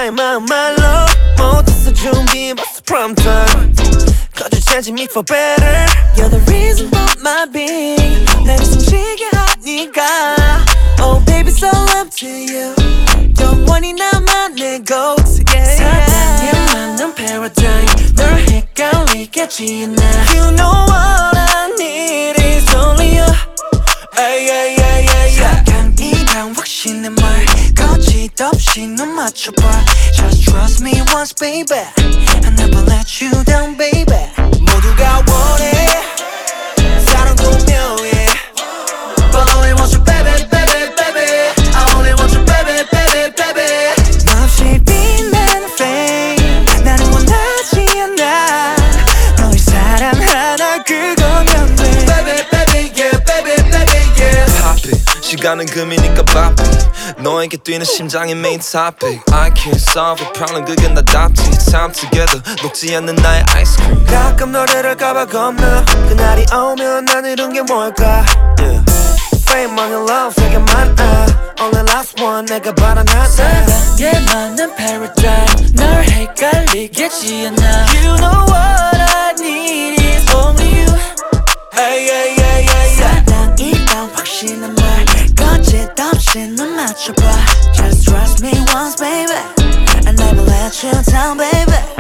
나의 마음 말로 못했어 준비해봤어 prom time Cause you changing me for better You're the reason for my being 나를 숨쉬게 하니까 Oh baby so up to you 영원히 나만 내 go-to 사랑에 맞는 paradigm 널 헷갈리겠지 않아 You know what I need is only you Ay, ay, ay, ay, ay. 사랑이란 확신의 말 거짓없이 넌 맞춰봐 Just trust me once baby I never let you down baby 모두가 원해 사랑도 묘해 But I only want you baby baby baby I only want you baby baby baby 몹시 빛나는 flame 나는 원하지 않아 널 사랑하나 그거면 돼 Baby baby yeah baby baby yeah Pop it 시간은 금이니까 바삐 너에게 뛰는 심장의 main topic I can't solve a problem 그게 나답지 Time together 녹지 않는 나의 아이스크림 가끔 너를 할까봐 겁나 그날이 오면 난 이룬 게 뭘까 yeah. Fame, money, love 세개 많아 Only last one 내가 바란 하나 사랑에 맞는 paradigm 널 헷갈리겠지 않아 You know what I need is only you Ay, ay, ay, ay, ay. 사랑이란 확신의 말 거짓없이 넌 맞춰봐 Just trust me once baby I never let you down baby